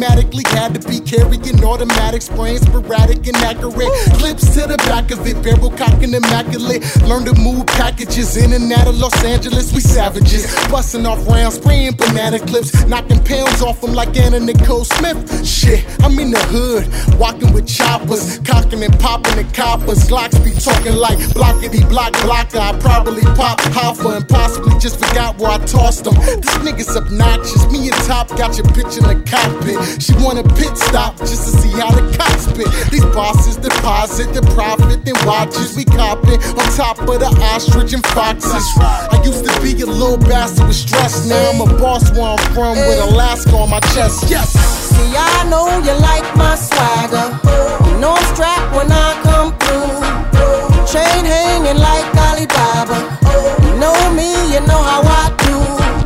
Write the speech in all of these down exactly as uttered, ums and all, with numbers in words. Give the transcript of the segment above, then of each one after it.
automatically had to be carrying automatic, spraying sporadic, inaccurate clips to the back of it, barrel cocking immaculate. Learn to move packages in and out of Los Angeles, we savages. Busting off rounds, spraying banana clips, knocking pounds off them like Anna Nicole Smith. Shit, I'm in the hood, walking with choppers, cocking and popping the coppers. Glocks be talking like blockity block blocker. I probably pop Hoffa and possibly just forgot where I tossed them. This nigga's obnoxious, me and Top got your bitch in the cockpit. She want a pit stop just to see how the cops spit. These bosses deposit the profit, then watches we copping on top of the ostrich and foxes. I used to be a little bastard with stress, now I'm a boss where I'm from with Alaska on my chest. Yes. See, I know you like my swagger. You know I'm strapped when I come through. Chain hanging like Alibaba. You know me, you know how I do.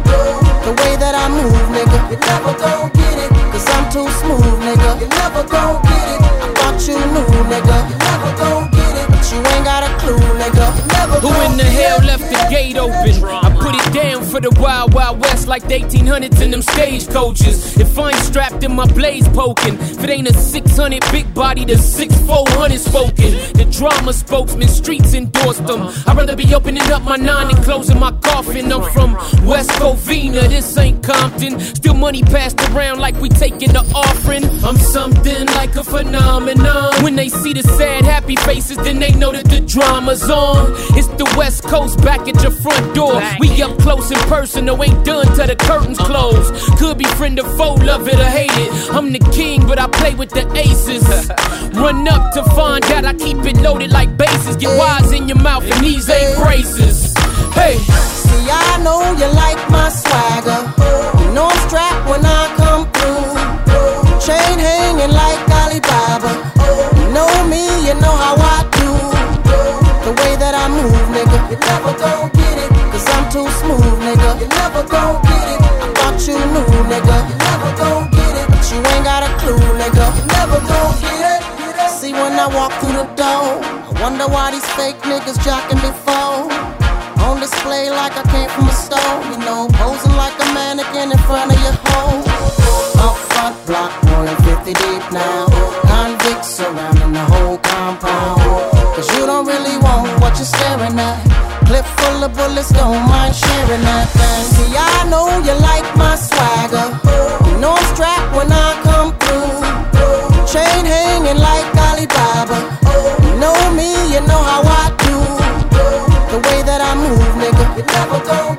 The way that I move, nigga, you never gon' get it, cause I'm too smooth, nigga. You never gon' get it, I thought you knew, nigga. You never gon' get it, but you ain't got a clue, nigga. You never Who in the hell left the gate open? I put it down for the Wild Wild West like the eighteen hundreds in them stagecoaches. If I ain't strapped in my blaze poking, if it ain't a six hundred big body, the six four hundred spoken. The drama spokesman, streets endorsed them. I'd rather be opening up my nine and closing my coffin. I'm from West Covina, this ain't Compton. Still money passed around like we taking the offering. I'm something like a phenomenon. When they see the sad happy faces, then they know that the drama's on. It's the West Coast back at your front door. We up close and personal, ain't done till the curtains close. Could be friend or foe, love it or hate it. I'm the king, but I play with the aces. Run up to find out I keep it loaded like bases. Get wise in your mouth and these ain't braces. Hey. See, I know you like my swagger. You know I'm strapped when I come through. Chain hanging like Alibaba. You know me, you know how I do. The way that I move, nigga, you never gon' get it, cause I'm too smooth, nigga. You never gon' get it, I thought you knew, nigga. You never gon' get it, but you ain't got a clue, nigga. You never gon' get it. See, when I walk through the door, I wonder why these fake niggas jocking me for. On display like I came from a store, you know, posing like a mannequin in front of your hoe. Up front block, more than fifty deep now. Convicts surrounding the whole compound. Cause you don't really want what you're staring at. Clip full of bullets, don't mind sharing that thing. See, I know you like my swagger. You know I'm strapped when I come through. Chain hanging like Alibaba. You know me, you know how I do. The way that I move, nigga, you never gon'